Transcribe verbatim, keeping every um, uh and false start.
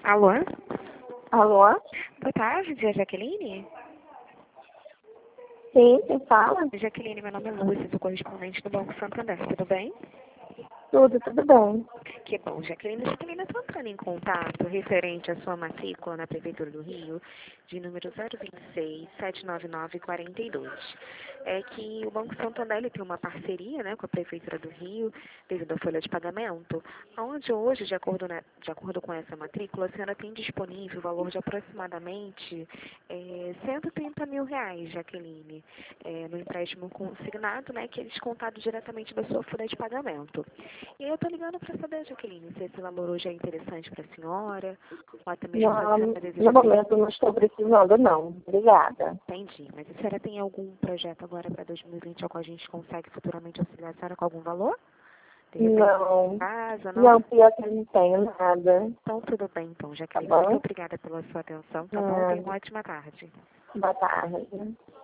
Alô? Alô? Boa tarde, é Jaqueline? Sim, quem fala? Jaqueline, meu nome é Lúcia, sou correspondente do Banco Santander, tudo bem? Tudo, tudo bem. Que bom, Jaqueline. Jaqueline, estou entrando em contato referente à sua matrícula na Prefeitura do Rio, de número zero vinte e seis, sete nove nove, quarenta e dois. É que o Banco Santander ele tem uma parceria, né, com a Prefeitura do Rio, devido à folha de pagamento, onde hoje, de acordo, né, de acordo com essa matrícula, a senhora tem disponível o valor de aproximadamente é, cento e trinta mil reais, Jaqueline, é, no empréstimo consignado, né, que é descontado diretamente da sua folha de pagamento. E aí eu tô ligando para saber, Jaqueline, se esse valor hoje é interessante para a senhora, ou até mesmo se a Não, senhora deseja... no momento não estou precisando, não. Obrigada. Entendi, mas a senhora tem algum projeto agora para dois mil e vinte ao qual a gente consegue futuramente auxiliar a senhora com algum valor? De repente, Não, casa, não? não, pior que eu não tenho nada. Então, tudo bem, então, Tá Jaqueline. Muito bom? obrigada pela sua atenção, tá bom? Tenha Ah, uma ótima tarde. boa tarde.